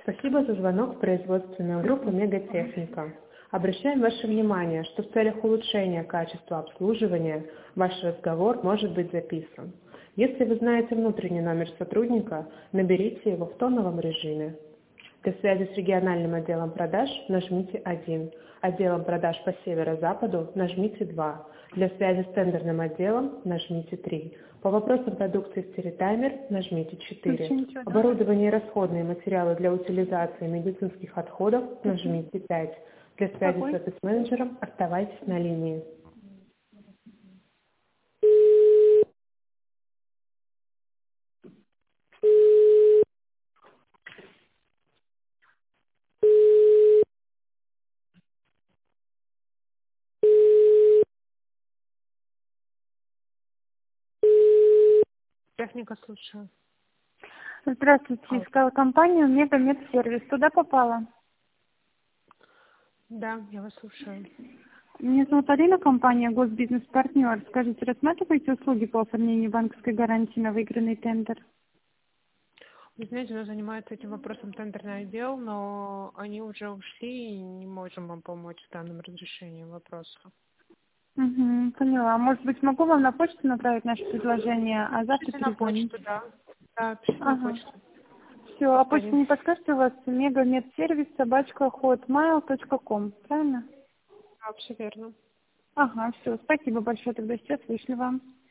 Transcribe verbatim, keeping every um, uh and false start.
Спасибо за звонок в производственную группу «Мегатехника». Обращаем ваше внимание, что в целях улучшения качества обслуживания ваш разговор может быть записан. Если вы знаете внутренний номер сотрудника, наберите его в тоновом режиме. Для связи с региональным отделом продаж нажмите один, отделом продаж по северо-западу нажмите два, для связи с тендерным отделом нажмите три. По вопросам продукции «Стереотаймер» нажмите четыре. Оборудование и расходные материалы для утилизации медицинских отходов нажмите пять. Для связи Какой? с офис-менеджером оставайтесь на линии. Техника, слушаю. Здравствуйте, искала компанию Мегамедсервис. Туда попала? Да, я вас слушаю. Меня зовут Алина, компания Госбизнес-партнер. Скажите, рассматриваете услуги по оформлению банковской гарантии на выигранный тендер? Вы знаете, у нас занимается этим вопросом тендерный отдел, но они уже ушли и не можем вам помочь в данном разрешении вопроса. Угу, поняла. Может быть, могу вам на почту направить наше предложение, а завтра Пишите на перезвонить? почту, да. Да, пишите на Ага. почту. Все, а почту Повторим. не подскажете у вас? Мегамедсервис собачка hotmail точка ком, правильно? Да, все верно. Ага, все. Спасибо большое, тогда сейчас вышлю вам.